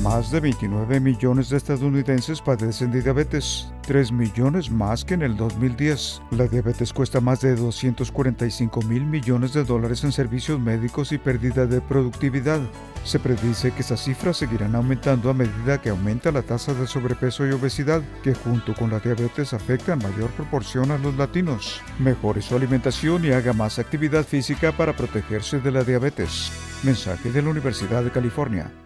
Más de 29 millones de estadounidenses padecen de diabetes, 3 millones más que en el 2010. La diabetes cuesta más de 245 mil millones de dólares en servicios médicos y pérdida de productividad. Se predice que esas cifras seguirán aumentando a medida que aumenta la tasa de sobrepeso y obesidad, que junto con la diabetes afecta en mayor proporción a los latinos. Mejore su alimentación y haga más actividad física para protegerse de la diabetes. Mensaje de la Universidad de California.